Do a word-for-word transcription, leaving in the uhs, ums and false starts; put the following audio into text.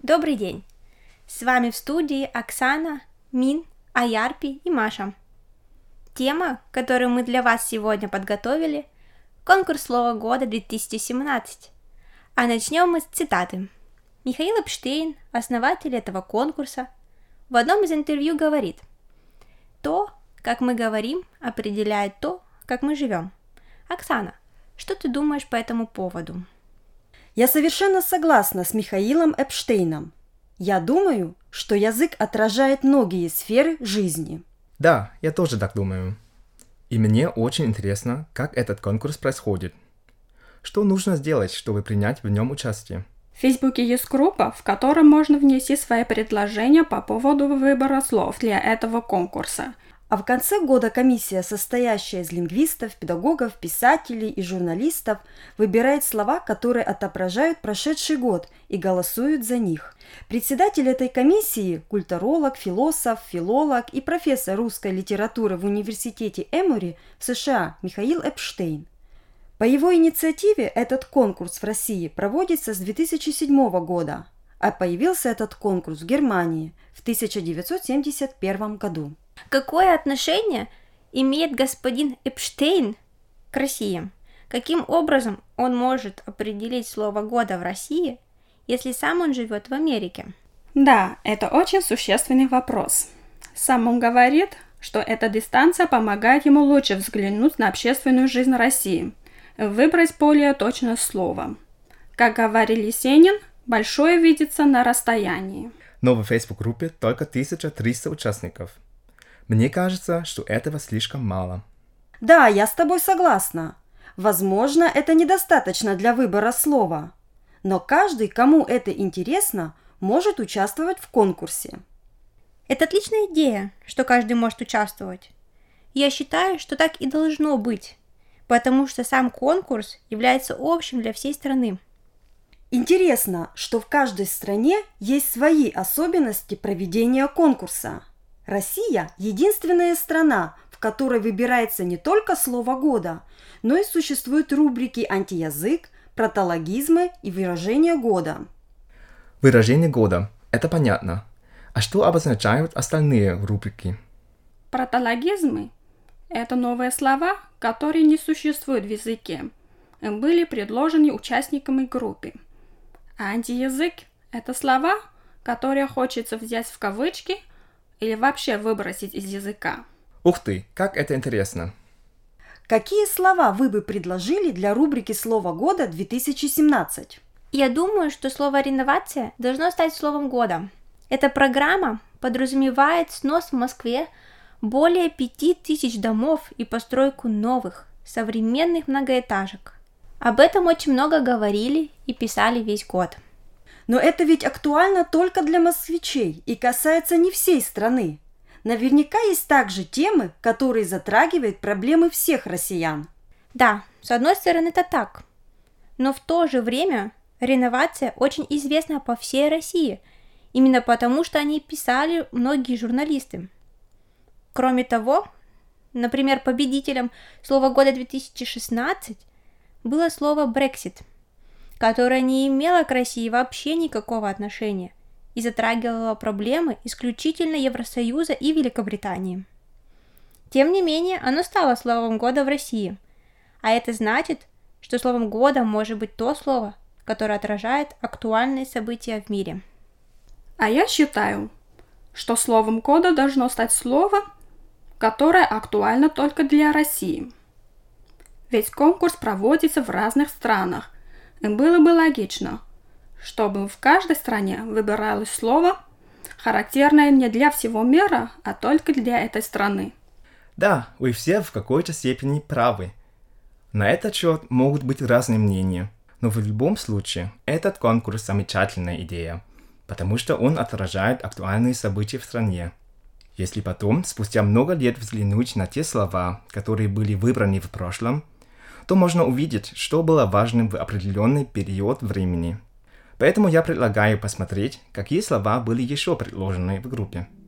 Добрый день! С вами в студии Оксана, Мин, Аярпи и Маша. Тема, которую мы для вас сегодня подготовили – конкурс слова года две тысячи семнадцать. А начнем мы с цитаты. Михаил Эпштейн, основатель этого конкурса, в одном из интервью говорит: «То, как мы говорим, определяет то, как мы живем». Оксана, что ты думаешь по этому поводу? Я совершенно согласна с Михаилом Эпштейном. Я думаю, что язык отражает многие сферы жизни. Да, я тоже так думаю. И мне очень интересно, как этот конкурс происходит. Что нужно сделать, чтобы принять в нем участие? В Фейсбуке есть группа, в которой можно внести свои предложения по поводу выбора слов для этого конкурса. А в конце года комиссия, состоящая из лингвистов, педагогов, писателей и журналистов, выбирает слова, которые отображают прошедший год, и голосуют за них. Председатель этой комиссии – культуролог, философ, филолог и профессор русской литературы в университете Эмори в США Михаил Эпштейн. По его инициативе этот конкурс в России проводится с две тысячи седьмого года, а появился этот конкурс в Германии в тысяча девятьсот семьдесят первом году. Какое отношение имеет господин Эпштейн к России? Каким образом он может определить слово года в России, если сам он живет в Америке? Да, это очень существенный вопрос. Сам он говорит, что эта дистанция помогает ему лучше взглянуть на общественную жизнь России, выбрать более точное слово. Как говорил Есенин, большое видится на расстоянии. Но в Facebook-группе только тысяча триста участников. Мне кажется, что этого слишком мало. Да, я с тобой согласна. Возможно, это недостаточно для выбора слова. Но каждый, кому это интересно, может участвовать в конкурсе. Это отличная идея, что каждый может участвовать. Я считаю, что так и должно быть, потому что сам конкурс является общим для всей страны. Интересно, что в каждой стране есть свои особенности проведения конкурса. Россия – единственная страна, в которой выбирается не только слово года, но и существуют рубрики «Антиязык», «Протологизмы» и «Выражения года». Выражение года – это понятно. А что обозначают остальные рубрики? Протологизмы – это новые слова, которые не существуют в языке, были предложены участниками группы. А антиязык – это слова, которые хочется взять в кавычки или вообще выбросить из языка. Ух ты, как это интересно! Какие слова вы бы предложили для рубрики «Слово года две тысячи семнадцать»? Я думаю, что слово «реновация» должно стать словом года. Эта программа подразумевает снос в Москве более пяти тысяч домов и постройку новых, современных многоэтажек. Об этом очень много говорили и писали весь год. Но это ведь актуально только для москвичей и касается не всей страны. Наверняка есть также темы, которые затрагивают проблемы всех россиян. Да, с одной стороны это так. Но в то же время реновация очень известна по всей России, именно потому что о ней писали многие журналисты. Кроме того, например, победителем слова года две тысячи шестнадцать было слово «Брексит», которое не имело к России вообще никакого отношения и затрагивало проблемы исключительно Евросоюза и Великобритании. Тем не менее, оно стало словом года в России, а это значит, что словом года может быть то слово, которое отражает актуальные события в мире. А я считаю, что словом года должно стать слово, которое актуально только для России. Ведь конкурс проводится в разных странах, и было бы логично, чтобы в каждой стране выбиралось слово, характерное не для всего мира, а только для этой страны. Да, вы все в какой-то степени правы. На этот счет могут быть разные мнения, но в любом случае этот конкурс замечательная идея, потому что он отражает актуальные события в стране. Если потом, спустя много лет, взглянуть на те слова, которые были выбраны в прошлом, то можно увидеть, что было важным в определенный период времени. Поэтому я предлагаю посмотреть, какие слова были еще предложены в группе.